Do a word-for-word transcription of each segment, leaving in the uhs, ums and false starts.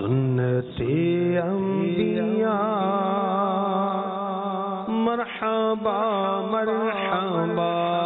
سنت انبیاء مرحبا مرحبا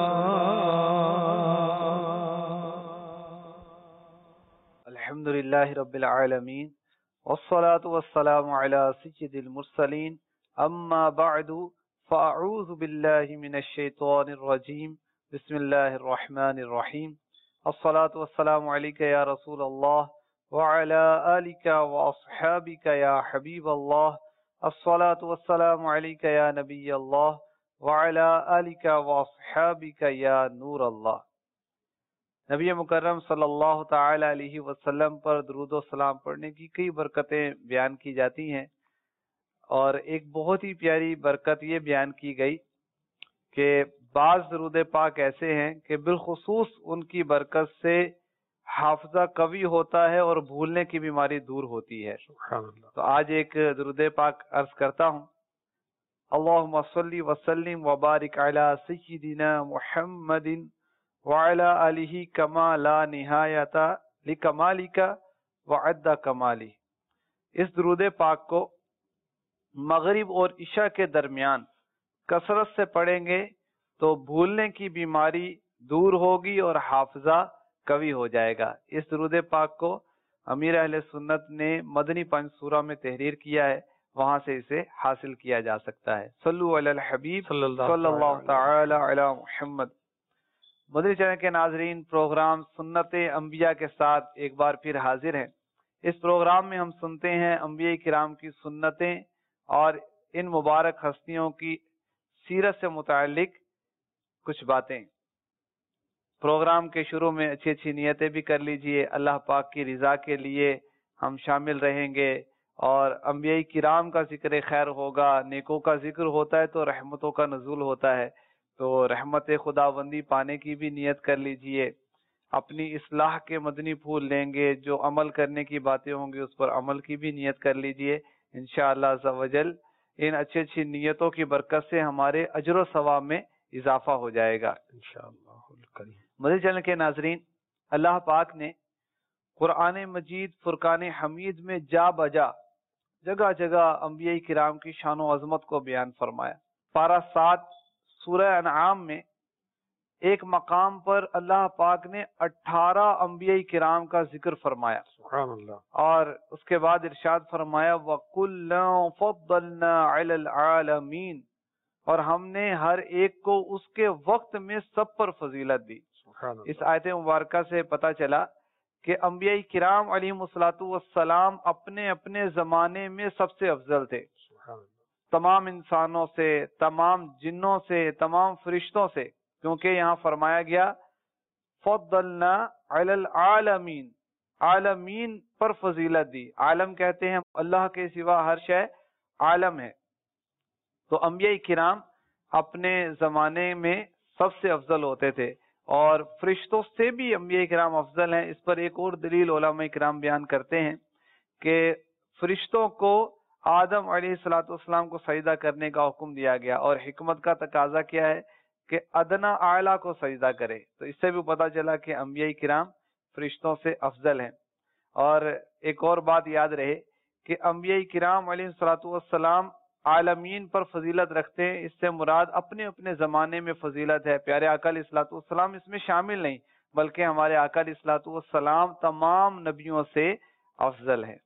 الحمد للہ رب العالمین والصلاة والسلام علی سید المرسلین اما بعد فاعوذ باللہ من الشیطان الرجیم بسم اللہ الرحمن الرحیم الصلاة والسلام علیک یا رسول اللہ وعلى آلك وأصحابك يا حبيب الله الصلاة والسلام عليك يا نبي الله وعلى آلك وأصحابك يا نور الله. نبی مکرم صلی اللہ تعالی علیہ وسلم پر درود و سلام پڑھنے کی کئی برکتیں بیان کی جاتی ہیں، اور ایک بہت ہی پیاری برکت یہ بیان کی گئی کہ بعض درود پاک ایسے ہیں کہ بالخصوص ان کی برکت سے حافظہ قوی ہوتا ہے اور بھولنے کی بیماری دور ہوتی ہے. سبحان اللہ. تو آج ایک درود پاک عرض کرتا ہوں. اللہم صلی وسلم وبارک علی سیدنا محمد وعلی آلہ کما لا نہایت لکمالک وعد کمالی. اس درود پاک کو مغرب اور عشاء کے درمیان کثرت سے پڑھیں گے تو بھولنے کی بیماری دور ہوگی اور حافظہ قوی ہو جائے گا. اس درود پاک کو امیر اہل سنت نے مدنی پنج سورہ میں تحریر کیا ہے، وہاں سے اسے حاصل کیا جا سکتا ہے. صلو علی الحبیب صلی اللہ تعالی علی محمد. مدنی چینل کے ناظرین، پروگرام سنت انبیاء کے ساتھ ایک بار پھر حاضر ہیں. اس پروگرام میں ہم سنتے ہیں انبیاء کرام کی سنتیں اور ان مبارک ہستیوں کی سیرت سے متعلق کچھ باتیں. پروگرام کے شروع میں اچھی اچھی نیتیں بھی کر لیجئے. اللہ پاک کی رضا کے لیے ہم شامل رہیں گے، اور انبیاء کرام کا ذکر خیر ہوگا، نیکوں کا ذکر ہوتا ہے تو رحمتوں کا نزول ہوتا ہے، تو رحمت خداوندی پانے کی بھی نیت کر لیجئے. اپنی اصلاح کے مدنی پھول لیں گے، جو عمل کرنے کی باتیں ہوں گی اس پر عمل کی بھی نیت کر لیجئے. انشاءاللہ عز و جل ان اچھی اچھی نیتوں کی برکت سے ہمارے اجر و ثواب میں اضافہ ہو جائے گا انشاءاللہ. مدنی چینل کے ناظرین، اللہ پاک نے قرآن مجید فرقان حمید میں جا بجا جگہ جگہ انبیاء کرام کی شان و عظمت کو بیان فرمایا. پارہ سات سورہ انعام میں ایک مقام پر اللہ پاک نے اٹھارہ انبیاء کرام کا ذکر فرمایا. سبحان اللہ. اور اس کے بعد ارشاد فرمایا وَكُلًّا فَضَّلْنَا عَلَى الْعَالَمِينَ، اور ہم نے ہر ایک کو اس کے وقت میں سب پر فضیلت دی. اس آیت مبارکہ سے پتہ چلا کہ انبیاء کرام علیہم الصلوۃ والسلام اپنے اپنے زمانے میں سب سے افضل تھے. تمام انسانوں سے، تمام جنوں سے، تمام فرشتوں سے، کیونکہ یہاں فرمایا گیا فضلنا علی العالمین، عالمین پر فضیلت دی. عالم کہتے ہیں اللہ کے سوا ہر شے عالم ہے. تو انبیاء کرام اپنے زمانے میں سب سے افضل ہوتے تھے، اور فرشتوں سے بھی انبیاء کرام افضل ہیں. اس پر ایک اور دلیل علماء کرام بیان کرتے ہیں کہ فرشتوں کو آدم علیہ الصلوۃ والسلام کو سجدہ کرنے کا حکم دیا گیا، اور حکمت کا تقاضا کیا ہے کہ ادنا اعلیٰ کو سجدہ کرے. تو اس سے بھی پتہ چلا کہ انبیاء کرام فرشتوں سے افضل ہیں. اور ایک اور بات یاد رہے کہ انبیاء کرام علیہ الصلوۃ والسلام عالمین پر فضیلت رکھتے ہیں، اس سے مراد اپنے اپنے زمانے میں فضیلت ہے. پیارے آقا علیہ الصلوۃ والسلام اس میں شامل نہیں، بلکہ ہمارے آقا علیہ الصلوۃ والسلام تمام نبیوں سے افضل ہیں.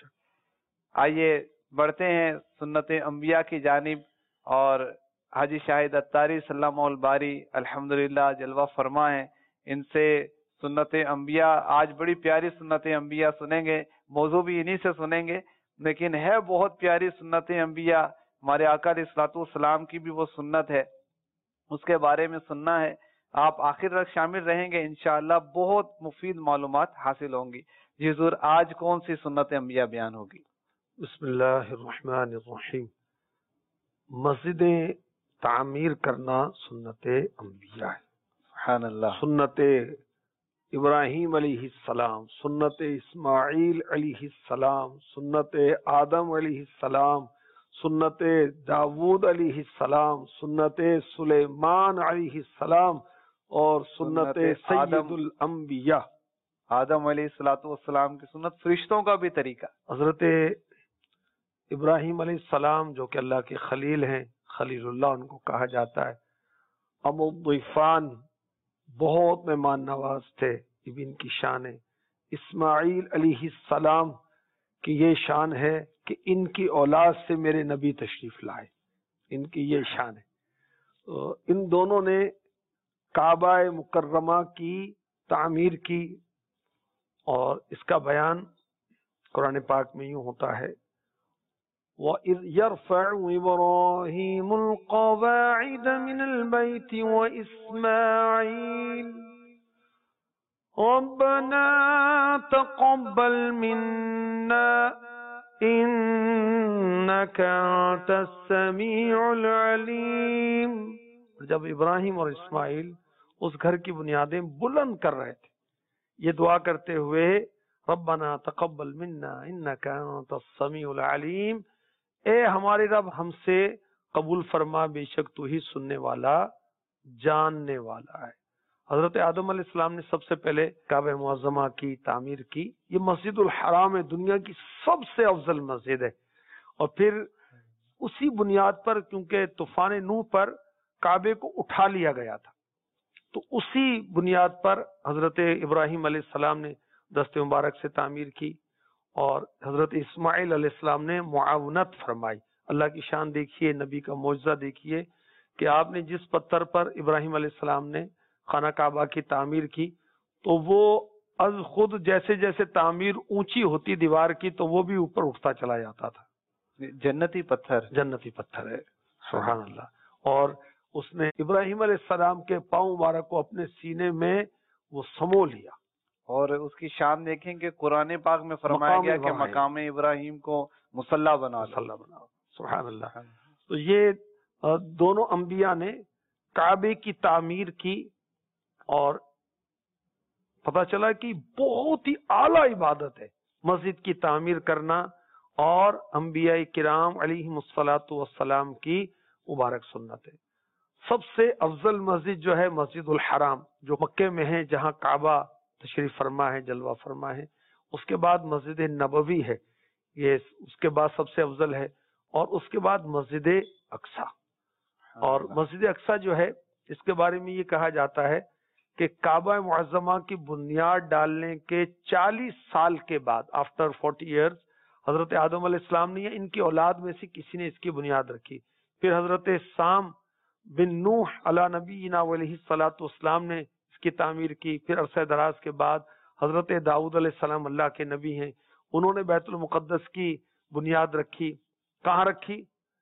آئیے بڑھتے ہیں سنت انبیاء کی جانب، اور حاجی شاہد اتاری سلام الباری الحمدللہ جلوہ فرما ہیں. ان سے سنت انبیاء، آج بڑی پیاری سنت انبیاء سنیں گے، موضوع بھی انہی سے سنیں گے، لیکن ہے بہت پیاری سنت انبیاء. ہمارے آقا علیہ الصلوۃ والسلام کی بھی وہ سنت ہے، اس کے بارے میں سننا ہے. آپ آخر تک شامل رہیں گے، انشاءاللہ بہت مفید معلومات حاصل ہوں گی. جی حضور، آج کون سی سنت انبیاء بیان ہوگی؟ بسم اللہ الرحمن الرحیم. مسجدیں تعمیر کرنا سنت انبیاء ہے. سبحان اللہ. سنت ابراہیم علیہ السلام، سنت اسماعیل علیہ السلام، سنت آدم علیہ السلام، سنت داود علیہ السلام، سنت سلیمان علیہ السلام، اور سنت سید الانبیاء آدم علیہ الصلوۃ والسلام کی سنت، فرشتوں کا بھی طریقہ۔ حضرت ابراہیم علیہ السلام جو کہ اللہ کے خلیل ہیں، خلیل اللہ ان کو کہا جاتا ہے، ام الضیفان، بہت مہمان نواز تھے، یہ بھی ان کی شان ہے۔ اسماعیل علیہ السلام کی یہ شان ہے کہ ان کی اولاد سے میرے نبی تشریف لائے، ان کی یہ شان ہے۔ تو ان دونوں نے کعبہ مکرمہ کی تعمیر کی، اور اس کا بیان قرآن پاک میں یوں ہوتا ہے، وَإِذْ يَرْفَعُ إِبْرَاهِيمُ الْقَوَاعِدَ مِنَ الْبَيْتِ وَإِسْمَاعِيلُ رَبَّنَا تَقَبَّلْ مِنَّا إِنَّكَ أَنْتَ السَّمِيعُ الْعَلِيمُ۔ جب ابراہیم اور اسماعیل اس گھر کی بنیادیں بلند کر رہے تھے، یہ دعا کرتے ہوئے، ربنا تقبل منا انک انت السمیع العلیم، اے ہمارے رب ہم سے قبول فرما، بے شک تو ہی سننے والا جاننے والا ہے۔ حضرت آدم علیہ السلام نے سب سے پہلے کعبہ معظمہ کی تعمیر کی۔ یہ مسجد الحرام ہے، دنیا کی سب سے افضل مسجد ہے، اور پھر اسی بنیاد پر، کیونکہ طوفان نوح پر کعبے کو اٹھا لیا گیا تھا، تو اسی بنیاد پر حضرت ابراہیم علیہ السلام نے دست مبارک سے تعمیر کی، اور حضرت اسماعیل علیہ السلام نے معاونت فرمائی۔ اللہ کی شان دیکھیے، نبی کا معجزہ دیکھیے کہ آپ نے جس پتھر پر ابراہیم علیہ السلام نے خانہ کعبہ کی تعمیر کی، تو وہ از خود جیسے جیسے تعمیر اونچی ہوتی دیوار کی، تو وہ بھی اوپر اٹھتا چلا جاتا تھا۔ جنتی پتھر، جنتی پتھر ہے، سبحان اللہ۔ اور اس نے ابراہیم علیہ السلام کے پاؤں مبارک کو اپنے سینے میں وہ سمو لیا، اور اس کی شان دیکھیں کہ قرآن پاک میں فرمایا گیا کہ مقام ابراہیم کو مصلی بنا مصلی بنا، سبحان اللہ۔ تو یہ دونوں انبیاء نے کعبے کی تعمیر کی، اور پتہ چلا کہ بہت ہی اعلیٰ عبادت ہے مسجد کی تعمیر کرنا، اور انبیاء کرام علیہم الصلاۃ والسلام کی مبارک سنت ہے۔ سب سے افضل مسجد جو ہے مسجد الحرام، جو مکے میں ہے، جہاں کعبہ تشریف فرما ہے، جلوہ فرما ہے۔ اس کے بعد مسجد نبوی ہے، یہ اس کے بعد سب سے افضل ہے، اور اس کے بعد مسجد اقصی۔ اور مسجد اقصی جو ہے، اس کے بارے میں یہ کہا جاتا ہے کہ کعبہ معظمہ کی بنیاد ڈالنے کے چالیس سال کے بعد، آفٹر فورٹی ایئرز، حضرت آدم علیہ السلام نے یا ان کی اولاد میں سے کسی نے اس کی بنیاد رکھی۔ پھر حضرت سام بن نوح علی نبینا علیہ الصلوۃ والسلام نے اس کی تعمیر کی۔ پھر عرصہ دراز کے بعد حضرت داؤد علیہ السلام اللہ کے نبی ہیں، انہوں نے بیت المقدس کی بنیاد رکھی۔ کہاں رکھی؟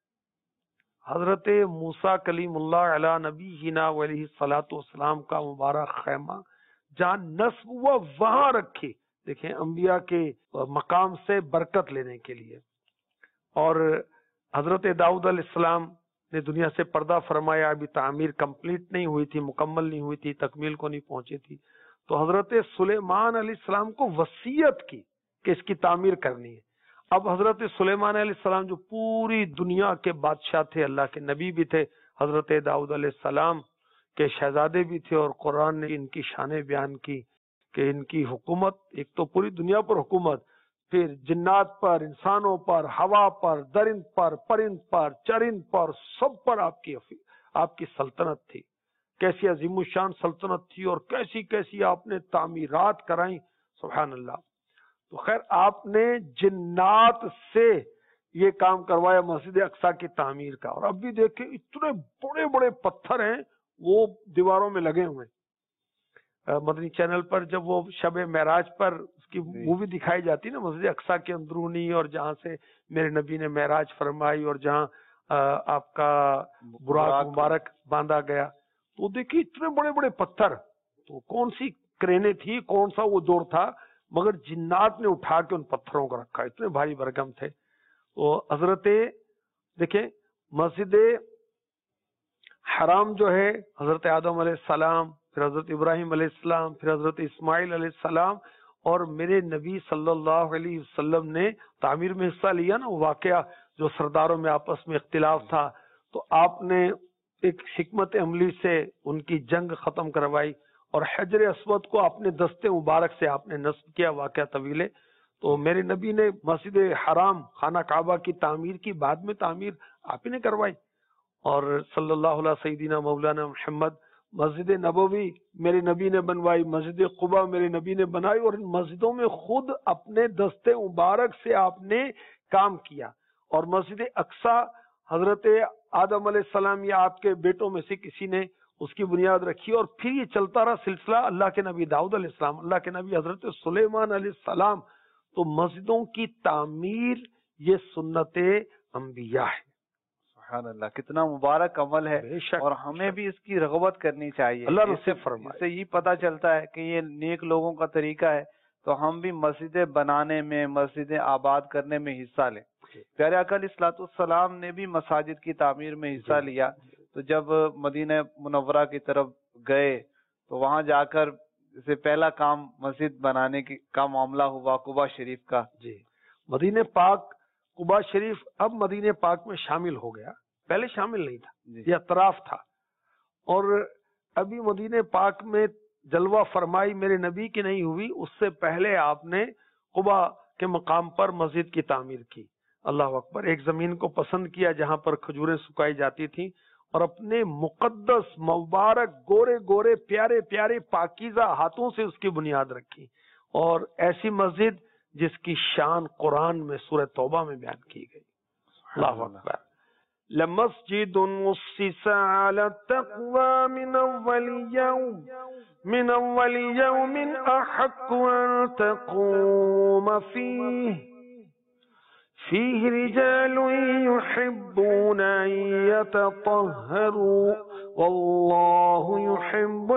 حضرت موسیٰ کلیم اللہ علی نبینا علیہ الصلوۃ والسلام کا مبارک خیمہ جہاں نصب ہوا، وہاں رکھی۔ دیکھیں، انبیاء کے مقام سے برکت لینے کے لیے۔ اور حضرت داؤد علیہ السلام نے دنیا سے پردہ فرمایا، ابھی تعمیر کمپلیٹ نہیں ہوئی تھی، مکمل نہیں ہوئی تھی، تکمیل کو نہیں پہنچی تھی، تو حضرت سلیمان علیہ السلام کو وصیت کی کہ اس کی تعمیر کرنی ہے۔ اب حضرت سلیمان علیہ السلام جو پوری دنیا کے بادشاہ تھے، اللہ کے نبی بھی تھے، حضرت داؤد علیہ السلام کے شہزادے بھی تھے، اور قرآن نے ان کی شانیں بیان کی کہ ان کی حکومت، ایک تو پوری دنیا پر حکومت، پھر جنات پر، انسانوں پر، ہوا پر، درند پر، پرند پر، چرند پر، سب پر آپ کی آپ کی سلطنت تھی۔ کیسی عظیم الشان سلطنت تھی، اور کیسی کیسی آپ نے تعمیرات کرائیں، سبحان اللہ۔ تو خیر، آپ نے جنات سے یہ کام کروایا مسجد اقصی کی تعمیر کا، اور اب بھی دیکھیں اتنے بڑے بڑے پتھر ہیں وہ دیواروں میں لگے ہوئے ہیں۔ مدنی چینل پر جب وہ شب معراج پر اس کی مووی دکھائی جاتی نا، مسجد اقصی کے اندرونی، اور جہاں سے میرے نبی نے معراج فرمائی، اور جہاں آپ کا براق مبارک باندھا گیا، تو دیکھیے اتنے بڑے بڑے پتھر، تو کون سی کرینے تھی، کون سا وہ دور تھا، مگر جنات نے اٹھا کے ان پتھروں کو رکھا، اتنے بھاری بھرکم تھے۔ تو حضرت دیکھیں مسجد حرام جو ہے، حضرت آدم علیہ السلام، پھر حضرت ابراہیم علیہ السلام، پھر حضرت اسماعیل علیہ السلام، اور میرے نبی صلی اللہ علیہ وسلم نے تعمیر میں حصہ لیا نا، وہ واقعہ جو سرداروں میں آپس میں اختلاف تھا، تو آپ نے ایک حکمت عملی سے ان کی جنگ ختم کروائی، اور حجر اسود کو اپنے دستے مبارک سے آپ نے نصب کیا. واقعہ طویل ہے. تو میرے نبی نے مسجد حرام خانہ کعبہ کی تعمیر کی، بعد میں تعمیر آپ ہی نے کروائی. اور صلی اللہ علیہ سیدنا مولانا محمد مسجد نبوی میرے نبی نے بنوائی، مسجد قباء میرے نبی نے بنائی، اور ان مسجدوں میں خود اپنے دستے مبارک سے آپ نے کام کیا. اور مسجد اقصی حضرت آدم علیہ السلام یا آپ کے بیٹوں میں سے کسی نے اس کی بنیاد رکھی، اور پھر یہ چلتا رہا سلسلہ اللہ کے نبی داؤد علیہ السلام، اللہ کے نبی حضرت سلیمان علیہ السلام. تو مسجدوں کی تعمیر یہ سنت انبیاء ہے. سبحان اللہ، کتنا مبارک عمل ہے، بے شک، اور ہمیں بھی اس کی رغبت کرنی چاہیے. اللہ اس سے نصیب فرمائے. اس سے یہ پتہ چلتا ہے کہ یہ نیک لوگوں کا طریقہ ہے، تو ہم بھی مسجدیں بنانے میں، مسجدیں آباد کرنے میں حصہ لیں. پیارے آقا علیہ الصلوۃ والسلام نے بھی مساجد کی تعمیر میں حصہ لیا. تو جب مدینہ منورہ کی طرف گئے تو وہاں جا کر سے پہلا کام مسجد بنانے کی کا معاملہ ہوا قباء شریف کا. جی، مدینہ پاک قباء شریف اب مدینہ پاک میں شامل ہو گیا، پہلے شامل نہیں تھا، یہ اطراف تھا. اور ابھی مدینہ پاک میں جلوہ فرمائی میرے نبی کی نہیں ہوئی، اس سے پہلے آپ نے قباء کے مقام پر مسجد کی تعمیر کی. اللہ اکبر. ایک زمین کو پسند کیا جہاں پر کھجوریں سکائی جاتی تھیں، اور اپنے مقدس مبارک گورے گورے پیارے پیارے پاکیزہ ہاتھوں سے اس کی بنیاد رکھی. اور ایسی مسجد جس کی شان قرآن میں سورہ توبہ میں بیان کی گئی. اللہ اکبر. لمسجد اسس علی التقوى من اول یوم من اول یوم احق ان تقوم فیہ فيه رجال يحبون أن يتطهروا والله يحب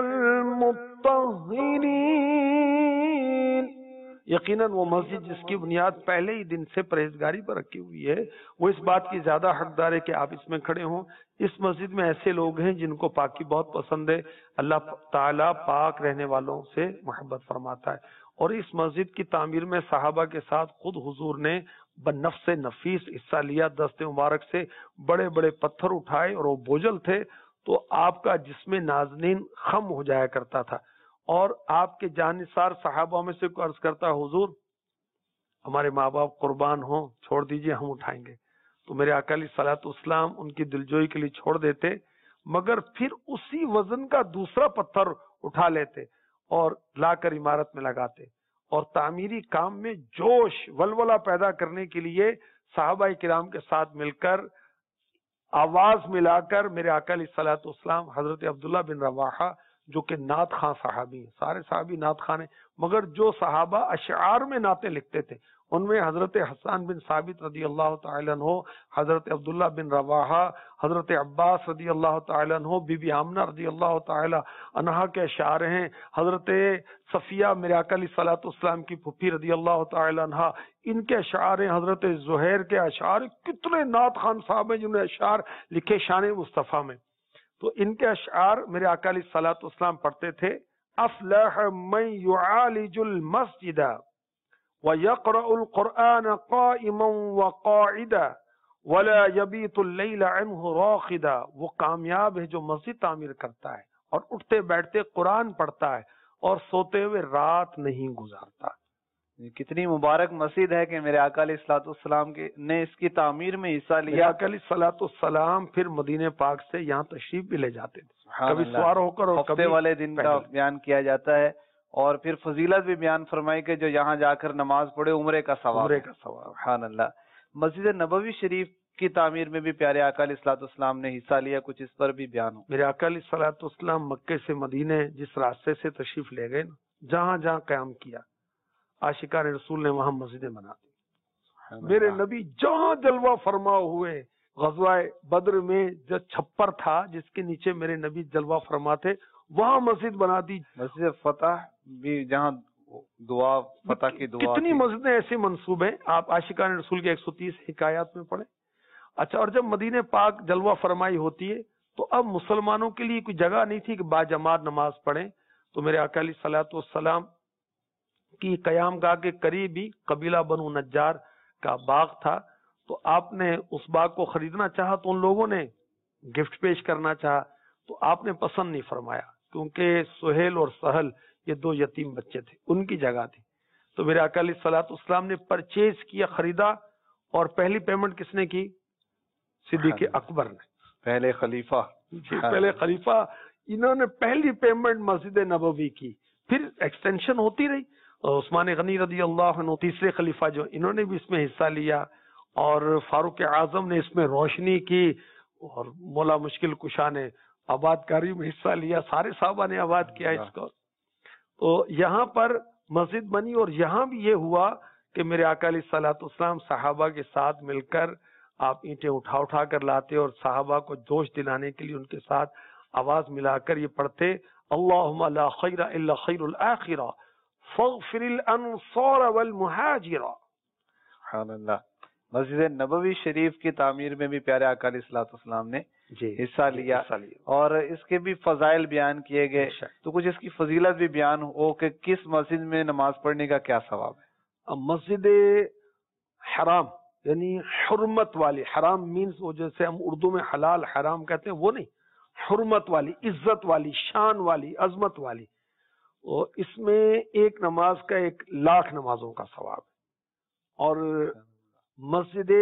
المطهرين. یقیناً وہ مسجد جس کی بنیاد پہلے ہی دن سے پرہیزگاری پر رکھی ہوئی ہے، وہ اس بات کی زیادہ حقدار ہے کہ آپ اس میں کھڑے ہوں. اس مسجد میں ایسے لوگ ہیں جن کو پاکی بہت پسند ہے. اللہ تعالیٰ پاک رہنے والوں سے محبت فرماتا ہے. اور اس مسجد کی تعمیر میں صحابہ کے ساتھ خود حضور نے بنفس نفیس حصہ لیا. دست مبارک سے بڑے بڑے پتھر اٹھائے، اور وہ بوجھل تھے تو آپ کا جسم نازنین خم ہو جایا کرتا تھا. اور آپ کے جانثار صحابہ میں سے کوئی عرض کرتا، حضور ہمارے ماں باپ قربان ہوں، چھوڑ دیجئے ہم اٹھائیں گے. تو میرے آقا علیہ الصلوۃ والسلام ان کی دلجوئی کے لیے چھوڑ دیتے، مگر پھر اسی وزن کا دوسرا پتھر اٹھا لیتے اور لا کر عمارت میں لگاتے. اور تعمیری کام میں جوش ولولہ پیدا کرنے کے لیے صحابہ کرام کے ساتھ مل کر آواز ملا کر میرے آقا علیہ الصلوۃ والسلام حضرت عبداللہ بن رواحہ جو کہ نعت خواں صحابی ہیں، سارے صحابی نعت خواں ہیں، مگر جو صحابہ اشعار میں نعتیں لکھتے تھے ان میں حضرت حسان بن ثابت رضی اللہ تعالیٰ عنہ، حضرت عبداللہ بن رواحہ، حضرت عباس رضی اللہ تعالیٰ عنہ، بی بی آمنہ رضی اللہ تعالیٰ عنہا کے اشعار ہیں. حضرت صفیہ میرے آقا علیہ الصلوۃ والسلام کی پھپھی رضی اللہ تعالیٰ عنہا، ان کے اشعار ہیں. حضرت زہیر کے اشعار، کتنے نعت خان صاحب ہیں جنہوں نے اشعار لکھے شان مصطفیٰ میں. تو ان کے اشعار میرے آقا علیہ الصلوۃ والسلام پڑھتے تھے. افلح من يعالج المسجد ويقرأ القرآن قائما وقاعدا ولا يبيت الليل عنه راقدا. وہ کامیاب ہے جو مسجد تعمیر کرتا ہے اور اٹھتے بیٹھتے قرآن پڑھتا ہے اور سوتے ہوئے رات نہیں گزارتا. کتنی مبارک مسجد ہے کہ میرے آقا علیہ الصلوۃ والسلام کے نے اس کی تعمیر میں حصہ لیا. میرے آقا علیہ الصلوۃ والسلام پھر مدینہ پاک سے یہاں تشریف بھی لے جاتے تھے، کبھی سوار ہو کر اور ہفتے والے دن کا بیان کیا جاتا ہے. اور پھر فضیلت بھی بیان فرمائی کہ جو یہاں جا کر نماز پڑھے عمرے کا ثواب. عمرے کا ثواب. سبحان اللہ. مسجد نبوی شریف کی تعمیر میں بھی پیارے آقا علیہ الصلوۃ والسلام نے حصہ لیا، کچھ اس پر بھی بیان ہو. میرے آقا علیہ الصلوۃ والسلام مکے سے مدینے جس راستے سے تشریف لے گئے نا، جہاں جہاں قیام کیا عاشقان رسول نے وہاں مسجدیں بنا دی. میرے نبی جہاں جلوہ فرما ہوئے، غزوہ بدر میں جو چھپر تھا جس کے نیچے میرے نبی جلوہ فرما تھے، وہاں مسجد بنا دی. مسجد فتح بھی جہاں دعا فتح کی دعا. کتنی مسجدیں ایسے منصوب ہیں، آپ عاشقان رسول کے ایک سو تیس حکایات میں پڑھیں. اچھا، اور جب مدینہ پاک جلوہ فرمائی ہوتی ہے تو اب مسلمانوں کے لیے کوئی جگہ نہیں تھی کہ باجماعت نماز پڑھیں. تو میرے آقا علیہ الصلوۃ والسلام کی قیام گاہ کے قریب ہی قبیلہ بنو نجار کا باغ تھا. تو آپ نے اس باغ کو خریدنا چاہا تو ان لوگوں نے گفٹ پیش کرنا چاہا تو آپ نے پسند نہیں فرمایا کیونکہ سہیل اور سہل یہ دو یتیم بچے تھے، ان کی جگہ تھی. تو میرے آقا علیہ الصلوۃ والسلام نے پرچیز کیا، خریدا، اور پہلی پیمنٹ کس نے کی؟ صدیق اکبر نے، پہلے خلیفہ. جی پہلے خلیفہ، انہوں نے پہلی پیمنٹ مسجد نبوی کی. پھر ایکسٹینشن ہوتی رہی. عثمان غنی رضی اللہ عنہ تیسرے خلیفہ جو، انہوں نے بھی اس میں حصہ لیا، اور فاروق اعظم نے اس میں روشنی کی، اور مولا مشکل کشا نے آباد کاری میں حصہ لیا. سارے صحابہ نے آباد کیا اس کو. تو یہاں پر مسجد بنی، اور یہاں بھی یہ ہوا کہ میرے آقا علیہ الصلوۃ والسلام صحابہ کے ساتھ مل کر آپ اینٹیں اٹھا اٹھا کر لاتے، اور صحابہ کو جوش دلانے کے لیے ان کے ساتھ آواز ملا کر یہ پڑھتے، اللہم لا خیر الا خیر الاخرہ فاغفر الانصار والمہاجرہ. سبحان اللہ. مسجد نبوی شریف کی تعمیر میں بھی پیارے آقا علیہ الصلوۃ والسلام نے جی حصہ لیا، اور اس کے بھی فضائل بیان کیے گئے. تو کچھ اس کی فضیلت بھی بیان ہو کہ کس مسجد میں نماز پڑھنے کا کیا ثواب ہے. مسجد حرام یعنی حرمت والی، حرام مینز وہ جیسے ہم اردو میں حلال حرام کہتے ہیں وہ نہیں، حرمت والی، عزت والی، شان والی، عظمت والی. اور اس میں ایک نماز کا ایک لاکھ نمازوں کا ثواب ہے. اور مسجد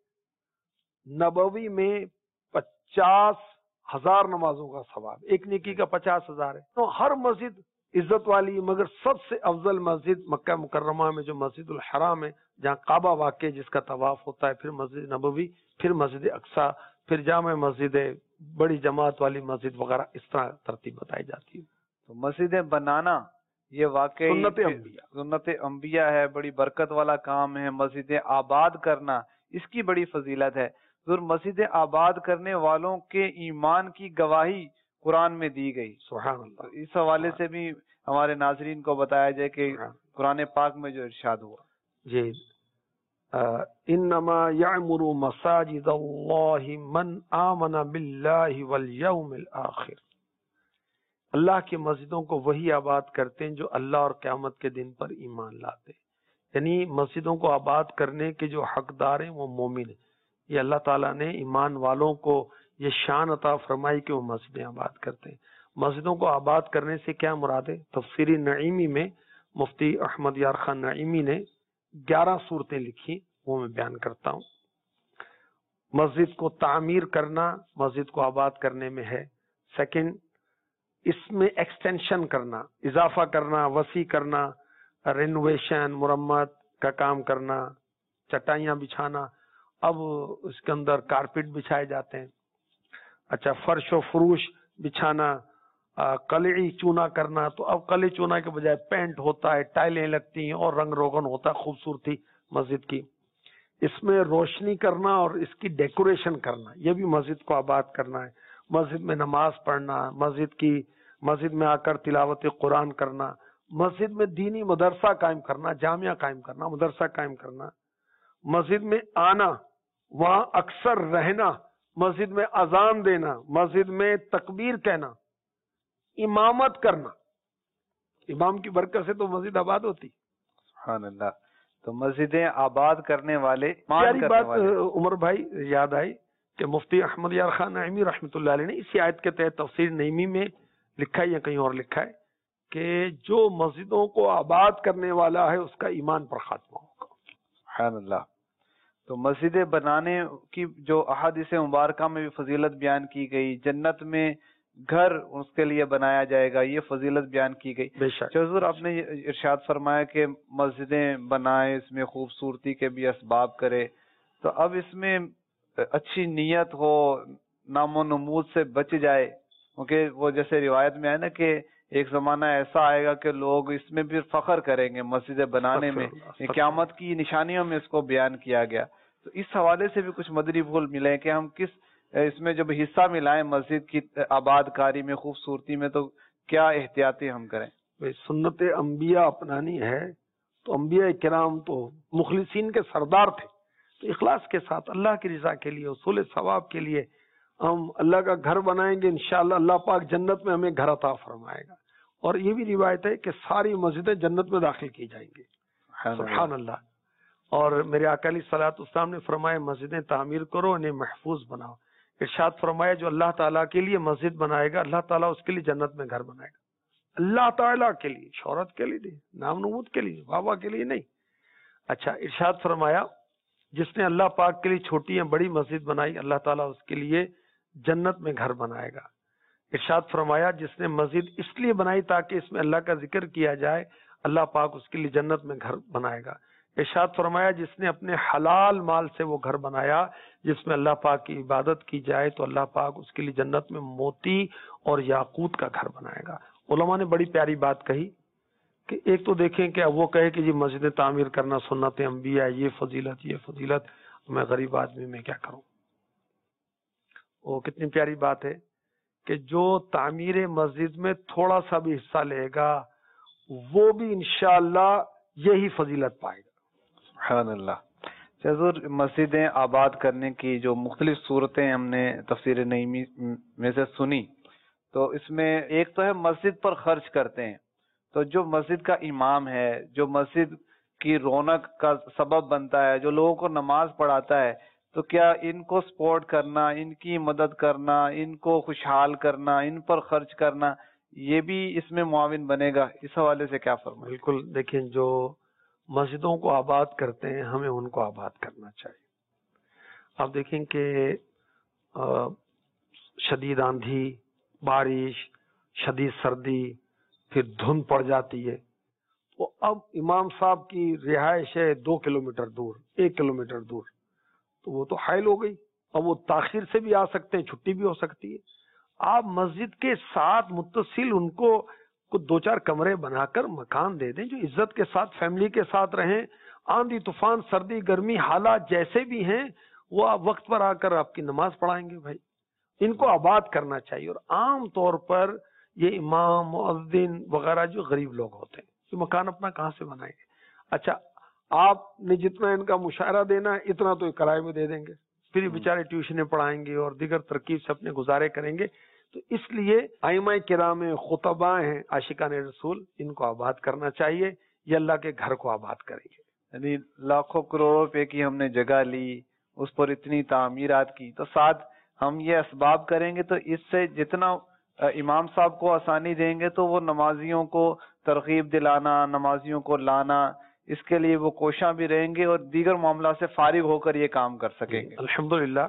نبوی میں پچاس ہزار نمازوں کا ثواب، ایک نیکی کا پچاس ہزار ہے. تو ہر مسجد عزت والی، مگر سب سے افضل مسجد مکہ مکرمہ میں جو مسجد الحرام ہے، جہاں کعبہ واقع ہے، جس کا طواف ہوتا ہے، پھر مسجد نبوی، پھر مسجد اقصی، پھر جامع مسجد، بڑی جماعت والی مسجد وغیرہ، اس طرح ترتیب بتائی جاتی ہے. تو مسجدیں بنانا یہ واقعی سنت انبیاء سنت انبیاء ہے، بڑی برکت والا کام ہے. مسجدیں آباد کرنا اس کی بڑی فضیلت ہے. پھر مسجدیں آباد کرنے والوں کے ایمان کی گواہی قرآن میں دی گئی. سبحان اللہ. اس حوالے سے بھی ہمارے ناظرین کو بتایا جائے کہ قرآن پاک میں جو ارشاد ہوا. جی انما یعمر مساجد اللہ من آمن باللہ والیوم الآخر. اللہ کی مسجدوں کو وہی آباد کرتے ہیں جو اللہ اور قیامت کے دن پر ایمان لاتے ہیں. یعنی مسجدوں کو آباد کرنے کے جو حقدار ہیں وہ مومن ہیں. یہ اللہ تعالیٰ نے ایمان والوں کو یہ شان عطا فرمائی کہ وہ مسجدیں آباد کرتے ہیں. مسجدوں کو آباد کرنے سے کیا مراد ہے؟ تفسیری نعیمی میں مفتی احمد یار خان نعیمی نے گیارہ صورتیں لکھی، وہ میں بیان کرتا ہوں. مسجد کو تعمیر کرنا مسجد کو آباد کرنے میں ہے. سیکنڈ، اس میں ایکسٹینشن کرنا، اضافہ کرنا، وسیع کرنا، رینوویشن، مرمت کا کام کرنا، چٹائیاں بچھانا. اب اس کے اندر کارپیٹ بچھائے جاتے ہیں. اچھا، فرش و فروش بچھانا، قلعی چونا کرنا. تو اب قلعی چونا کے بجائے پینٹ ہوتا ہے، ٹائلیں لگتی ہیں، اور رنگ روغن ہوتا ہے، خوبصورتی مسجد کی. اس میں روشنی کرنا اور اس کی ڈیکوریشن کرنا، یہ بھی مسجد کو آباد کرنا ہے. مسجد میں نماز پڑھنا، مسجد کی مسجد میں آ کر تلاوت قرآن کرنا، مسجد میں دینی مدرسہ قائم کرنا، جامعہ قائم کرنا، مدرسہ قائم کرنا، مسجد میں آنا، وہاں اکثر رہنا، مسجد میں اذان دینا، مسجد میں تکبیر کہنا، امامت کرنا. امام کی برکت سے تو مسجد آباد ہوتی. سبحان اللہ. تو مسجدیں آباد کرنے والے پیاری بات عمر بھائی یاد آئی کہ مفتی احمد یار خان نعیمی رحمۃ اللہ علیہ نے اسی آیت کے تحت تفسیر نعیمی میں لکھا ہے یا کہیں اور لکھا ہے کہ جو مسجدوں کو آباد کرنے والا ہے اس کا ایمان پر خاتمہ ہوگا. سبحان اللہ. تو مسجدیں بنانے کی جو احادیث مبارکہ میں بھی فضیلت بیان کی گئی، جنت میں گھر اس کے لیے بنایا جائے گا، یہ فضیلت بیان کی گئی. بے شک حضور آپ نے ارشاد فرمایا کہ مسجدیں بنائے، اس میں خوبصورتی کے بھی اسباب کرے. تو اب اس میں اچھی نیت ہو، نام و نمود سے بچ جائے، کیونکہ وہ جیسے روایت میں ہے نا کہ ایک زمانہ ایسا آئے گا کہ لوگ اس میں بھی فخر کریں گے مسجدیں بنانے میں. قیامت کی نشانیوں میں اس کو بیان کیا گیا. تو اس حوالے سے بھی کچھ مدری پھول ملے کہ ہم کس اس میں جب حصہ ملائیں مسجد کی آباد کاری میں، خوبصورتی میں، تو کیا احتیاطی ہم کریں؟ سنت انبیاء اپنانی ہے تو انبیاء کرام تو مخلصین کے سردار تھے. تو اخلاص کے ساتھ اللہ کی رضا کے لیے، حصول ثواب کے لیے ہم اللہ کا گھر بنائیں گے، انشاءاللہ اللہ پاک جنت میں ہمیں گھر عطا فرمائے گا. اور یہ بھی روایت ہے کہ ساری مسجدیں جنت میں داخل کی جائیں گی. سبحان اللہ. اور میرے آقا علیہ الصلوۃ والسلام نے فرمایا مسجدیں تعمیر کرو، انہیں محفوظ بناؤ. ارشاد فرمایا جو اللہ تعالیٰ کے لیے مسجد بنائے گا اللہ تعالیٰ اس کے لیے جنت میں گھر بنائے گا. اللہ تعالیٰ کے لیے, شہرت کے لیے نہیں, نام نمود کے لیے, بابا کے لیے نہیں. اچھا, ارشاد فرمایا جس نے اللہ پاک کے لیے چھوٹی یا بڑی مسجد بنائی اللہ تعالیٰ اس کے لیے جنت میں گھر بنائے گا. ارشاد فرمایا جس نے مسجد اس لیے بنائی تاکہ اس میں اللہ کا ذکر کیا جائے اللہ پاک اس کے لیے جنت میں گھر بنائے گا. ارشاد فرمایا جس نے اپنے حلال مال سے وہ گھر بنایا جس میں اللہ پاک کی عبادت کی جائے تو اللہ پاک اس کے لیے جنت میں موتی اور یاقوت کا گھر بنائے گا. علماء نے بڑی پیاری بات کہی کہ ایک تو دیکھیں کہ اب وہ کہے کہ جی مسجد تعمیر کرنا سنت انبیاء, یہ فضیلت یہ فضیلت, میں غریب آدمی میں کیا کروں. وہ کتنی پیاری بات ہے کہ جو تعمیر مسجد میں تھوڑا سا بھی حصہ لے گا وہ بھی انشاءاللہ یہی فضیلت پائے گا. سبحان اللہ. حضور, مسجدیں آباد کرنے کی جو مختلف صورتیں ہم نے تفسیر نعیمی میں سے سنی, تو اس میں ایک تو ہے مسجد پر خرچ کرتے ہیں, تو جو مسجد کا امام ہے, جو مسجد کی رونق کا سبب بنتا ہے, جو لوگوں کو نماز پڑھاتا ہے, تو کیا ان کو سپورٹ کرنا, ان کی مدد کرنا, ان کو خوشحال کرنا, ان پر خرچ کرنا, یہ بھی اس میں معاون بنے گا؟ اس حوالے سے کیا فرمائیں؟ بالکل. دیکھیں, جو مسجدوں کو آباد کرتے ہیں ہمیں ان کو آباد کرنا چاہیے. آپ دیکھیں کہ شدید آندھی, بارش, شدید سردی, پھر دھند پڑ جاتی ہے, تو اب امام صاحب کی رہائش ہے دو کلومیٹر دور, ایک کلومیٹر دور, تو وہ تو حائل ہو گئی. اب وہ تاخیر سے بھی آ سکتے ہیں, چھٹی بھی ہو سکتی ہے. آپ مسجد کے ساتھ متصل ان کو دو چار کمرے بنا کر مکان دے دیں جو عزت کے ساتھ فیملی کے ساتھ رہیں. آندھی طوفان سردی گرمی حالات جیسے بھی ہیں وہ آپ وقت پر آ کر آپ کی نماز پڑھائیں گے. بھائی, ان کو آباد کرنا چاہیے. اور عام طور پر یہ امام مؤذن وغیرہ جو غریب لوگ ہوتے ہیں یہ مکان اپنا کہاں سے بنائیں گے؟ اچھا, آپ نے جتنا ان کا مشاہرہ دینا ہے اتنا تو کرائے میں دے دیں گے, پھر بیچارے ٹیوشنیں پڑھائیں گے اور دیگر ترکیب سے اپنے گزارے کریں گے. تو اس لیے ائمہ کرام خطباء ہیں, عاشقان رسول, ان کو آباد کرنا چاہیے. یہ اللہ کے گھر کو آباد کریں گے. یعنی لاکھوں کروڑوں روپے کی ہم نے جگہ لی, اس پر اتنی تعمیرات کی, تو ساتھ ہم یہ اسباب کریں گے تو اس سے جتنا امام صاحب کو آسانی دیں گے تو وہ نمازیوں کو ترغیب دلانا, نمازیوں کو لانا, اس کے لیے وہ کوشاں بھی رہیں گے اور دیگر معاملات سے فارغ ہو کر یہ کام کر سکیں گے. الحمدللہ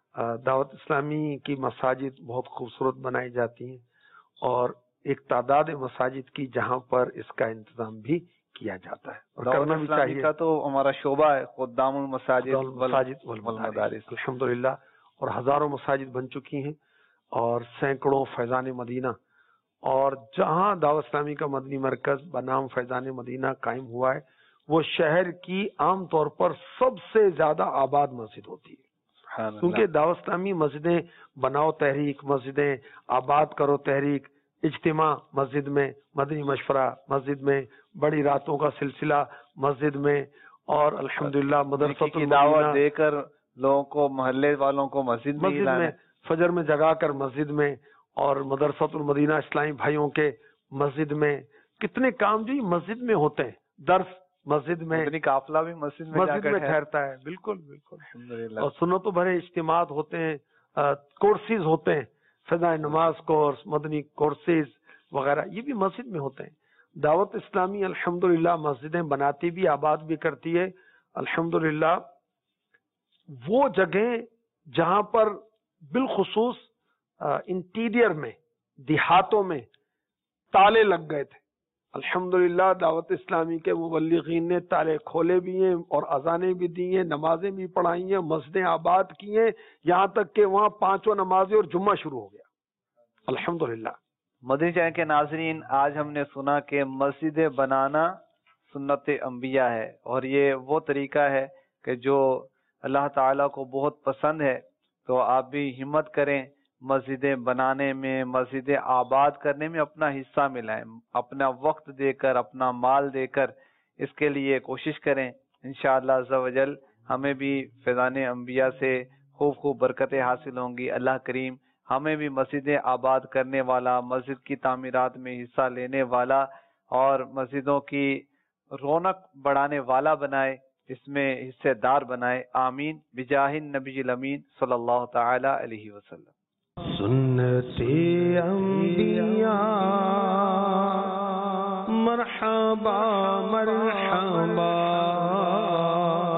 دعوت اسلامی کی مساجد بہت خوبصورت بنائی جاتی ہیں اور ایک تعداد مساجد کی جہاں پر اس کا انتظام بھی کیا جاتا ہے اور کرنا بھی چاہیے. کا تو ہمارا شعبہ ہے خدام المساجد والمدارس الحمدللہ, اور ہزاروں مساجد بن چکی ہیں اور سینکڑوں فیضان مدینہ, اور جہاں دعوت اسلامی کا مدنی مرکز بنام فیضان مدینہ قائم ہوا ہے وہ شہر کی عام طور پر سب سے زیادہ آباد مسجد ہوتی ہے. کیونکہ دعوت اسلامی مسجدیں بناؤ تحریک, مسجدیں آباد کرو تحریک, اجتماع مسجد میں, مدنی مشورہ مسجد میں, بڑی راتوں کا سلسلہ مسجد میں, اور الحمدللہ مدرسۃ کی دعوت دے کر لوگوں کو, محلے والوں کو مسجد مسجد میں, فجر میں جگا کر مسجد میں, اور مدرسۃ المدینہ اسلامی بھائیوں کے مسجد میں, کتنے کام جو مسجد میں ہوتے ہیں. درس مسجد میں, قافلہ بھی مسجد میں مسجد میں ٹھہرتا ہے. بالکل بالکل. اور سنت و بھرے اجتماعات ہوتے ہیں, کورسز ہوتے ہیں, فضائے نماز کورس, مدنی کورسز وغیرہ, یہ بھی مسجد میں ہوتے ہیں. دعوت اسلامی الحمدللہ مسجدیں بناتی بھی آباد بھی کرتی ہے. الحمدللہ وہ جگہیں جہاں پر بالخصوص انٹیریئر میں, دیہاتوں میں تالے لگ گئے تھے, الحمدللہ دعوت اسلامی کے مبلغین نے تالے کھولے بھی ہیں اور اذانیں بھی دی ہیں, نمازیں بھی پڑھائی ہیں, مسجدیں آباد کی ہیں, یہاں تک کہ وہاں پانچوں نمازیں اور جمعہ شروع ہو گیا الحمدللہ. مدنی چینل کے ناظرین, آج ہم نے سنا کہ مسجدیں بنانا سنت انبیاء ہے, اور یہ وہ طریقہ ہے کہ جو اللہ تعالیٰ کو بہت پسند ہے. تو آپ بھی ہمت کریں, مسجدیں بنانے میں, مسجدیں آباد کرنے میں اپنا حصہ ملائیں, اپنا وقت دے کر, اپنا مال دے کر اس کے لیے کوشش کریں. انشاءاللہ عز و جل ہمیں بھی فیضان انبیاء سے خوب خوب برکتیں حاصل ہوں گی. اللہ کریم ہمیں بھی مسجدیں آباد کرنے والا, مسجد کی تعمیرات میں حصہ لینے والا اور مسجدوں کی رونق بڑھانے والا بنائے. اس میں حصے دار بنائے، آمین بجاہ النبی الامین صلی اللہ تعالی علیہ وسلم۔ سنت انبیاء مرحبا مرحبا